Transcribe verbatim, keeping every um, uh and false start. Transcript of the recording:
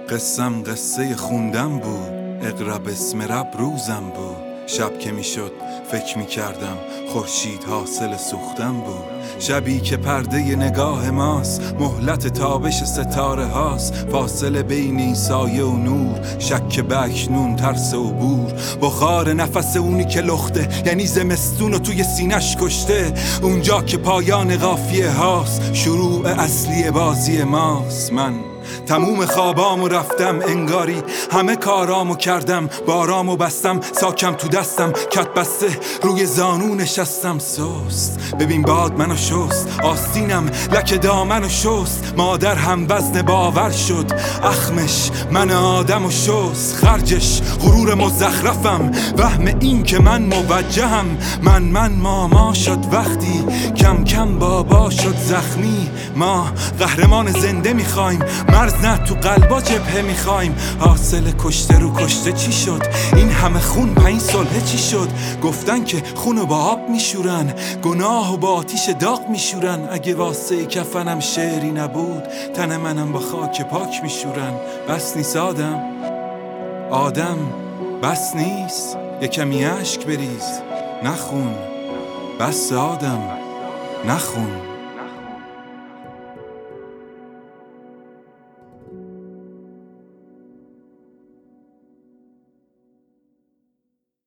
قسم قصه خوندم بود، اقرا بسم رب روزم بود. شب که میشد فکر میکردم خورشید حاصل سوختم بود. شبی که پرده نگاه ماست، مهلت تابش ستاره هاست. فاصله بین سایه و نور، شک به اکنون ترس و بور. بخار نفس اونی که لخته، یعنی زمستون رو توی سینش کشته. اونجا که پایان قافیه هاست، شروع اصلی بازی ماست. من تموم خوابامو رفتم، انگاری همه کارامو کردم. بارامو بستم، ساکم تو دستم، کت بسته روی زانو نشستم. سست ببین باد منو شست، آستینم لک دامنو شست. مادر هم وزن باور شد، اخمش من آدمو شست. خرجش غرور مزخرفم، وهم این که من موجهم. من من ماما شد وقتی کم کم بابا شد زخمی. ما قهرمان زنده میخوایم، مرز نه تو قلبا جبهه میخوایم. حاصل کشته رو کشته چی شد؟ این همه خون پایین صلح چی شد؟ گفتن که خونو با آب میشورن، گناه و با آتیش داغ میشورن. اگه واسه کفنم شعری نبود، تن منم با خاک پاک میشورن. بس نیست آدم آدم بس نیست، یه کمی اشک بریز نخون. بس آدم نخون.